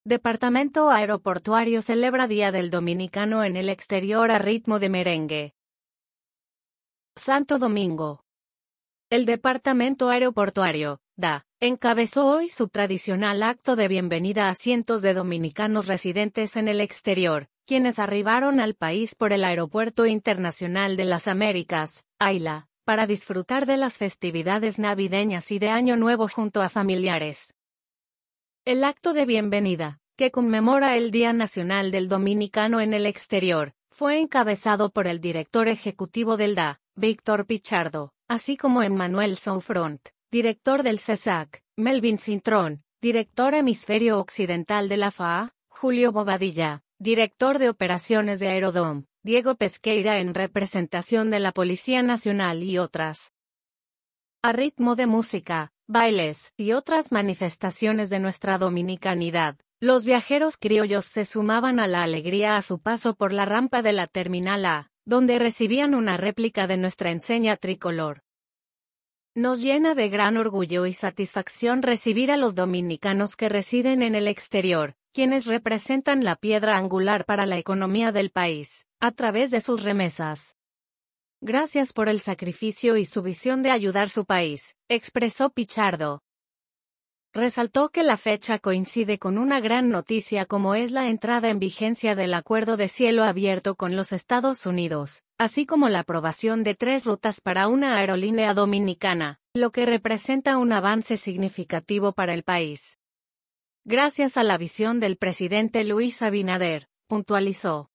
Departamento Aeroportuario celebra Día del Dominicano en el exterior a ritmo de merengue. Santo Domingo. El Departamento Aeroportuario, DA, encabezó hoy su tradicional acto de bienvenida a cientos de dominicanos residentes en el exterior, quienes arribaron al país por el Aeropuerto Internacional de las Américas, AILA, para disfrutar de las festividades navideñas y de Año Nuevo junto a familiares. El acto de bienvenida, que conmemora el Día Nacional del Dominicano en el exterior, fue encabezado por el director ejecutivo del DA, Víctor Pichardo, así como Emmanuel Souffront, director del CESAC, Melvin Cintrón, director hemisferio occidental de la FAA, Julio Bobadilla, director de operaciones de Aerodom, Diego Pesqueira en representación de la Policía Nacional y otras. A ritmo de música, bailes y otras manifestaciones de nuestra dominicanidad, los viajeros criollos se sumaban a la alegría a su paso por la rampa de la Terminal A, donde recibían una réplica de nuestra enseña tricolor. Nos llena de gran orgullo y satisfacción recibir a los dominicanos que residen en el exterior, quienes representan la piedra angular para la economía del país, a través de sus remesas. Gracias por el sacrificio y su visión de ayudar su país, expresó Pichardo. Resaltó que la fecha coincide con una gran noticia como es la entrada en vigencia del Acuerdo de Cielo Abierto con los Estados Unidos, así como la aprobación de 3 rutas para una aerolínea dominicana, lo que representa un avance significativo para el país. Gracias a la visión del presidente Luis Abinader, puntualizó.